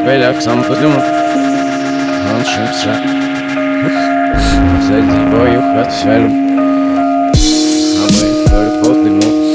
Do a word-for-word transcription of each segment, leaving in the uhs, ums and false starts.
капелях сам подумал, он шипся. Среди боев отвечали, а мы только подыгнул.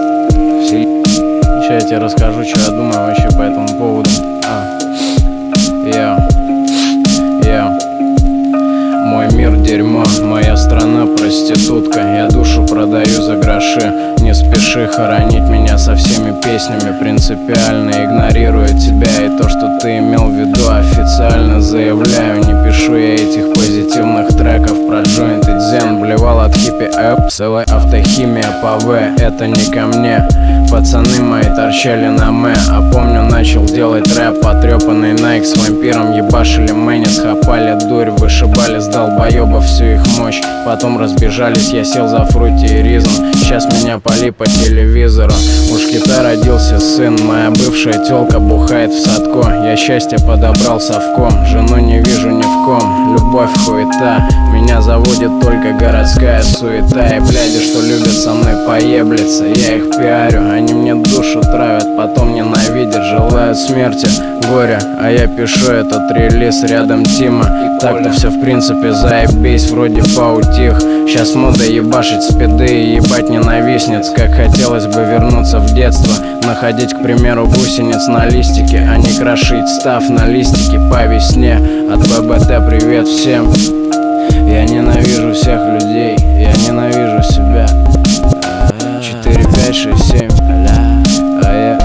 Сейчас я тебе расскажу, что я думаю вообще по этому поводу. А, я, я. Мой мир дерьмо, моя страна проститутка. Я душу продаю за гроши. Не спеши хоронить меня со всеми песнями. Принципиально игнорирую тебя и то, что ты имел в виду. Официально заявляю, не пишу я этих позитивных треков про джойнт и дзен. Блевал от хиппи эп, целая автохимия по В. Это не ко мне. Пацаны мои торчали на мэ. А помню, начал делать рэп. Потрепанный Nike с вампиром ебашили мэни. Схапали дурь, вышибали с долбоебов всю их мощь. Потом разбежались, я сел за фрути и ризом. Сейчас меня поли по телевизору. У шкита родился сын. Моя бывшая тёлка бухает в садко. Я счастье подобрал совком. Жену не вижу ни в ком. Любовь хуета. Меня заводит только городская суета. И бляди, что любят со мной поеблиться. Я их пиарю, они мне душу травят. Потом ненавидят, желают смерти, горя. А я пишу этот релиз рядом Тима. Так-то все в принципе заебись, вроде поутих. Сейчас мода ебашить спиды и ебать ненавистниц. Как хотелось бы вернуться в детство. Находить, к примеру, гусениц на листике, а не крошить став на листике по весне. От ББТ привет всем. Я ненавижу всех людей, я ненавижу себя. Четыре, пять, шесть, семь.